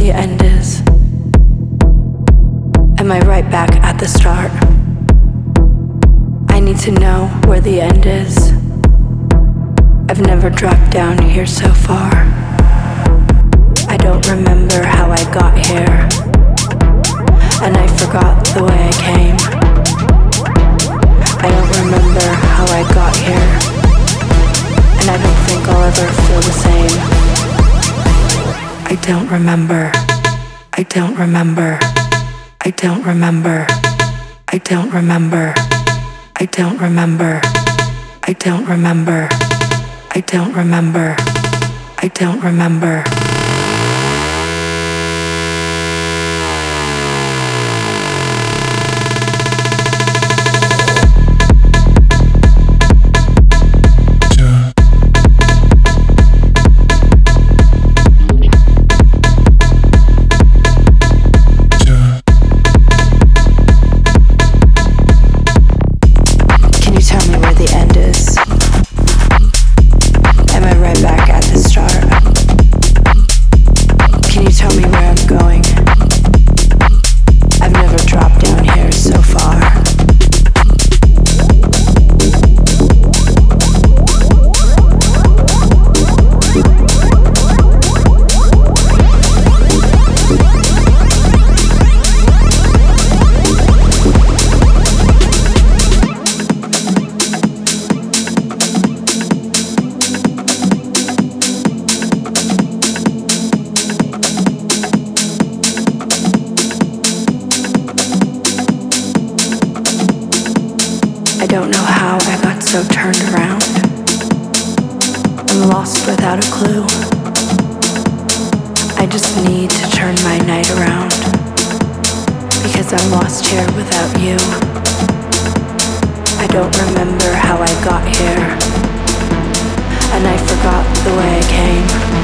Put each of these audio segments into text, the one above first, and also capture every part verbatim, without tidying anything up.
the end is? Am I right back at the start? I need to know where the end is. I've never dropped down here so far. I don't remember how I got here, and I forgot the way I came. I don't remember how I got here, and I don't think I'll ever feel the same. I don't remember. I don't remember. I don't remember. I don't remember. I don't remember. I don't remember. I don't remember. I don't remember. I don't know how I got so turned around. I'm lost without a clue. I just need to turn my night around, because I'm lost here without you. I don't remember how I got here, and I forgot the way I came.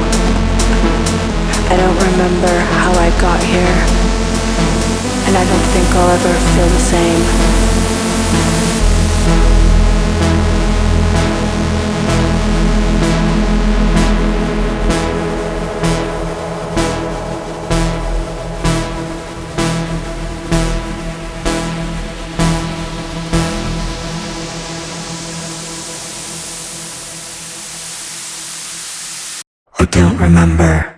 I don't remember how I got here, and I don't think I'll ever feel the same. I don't remember.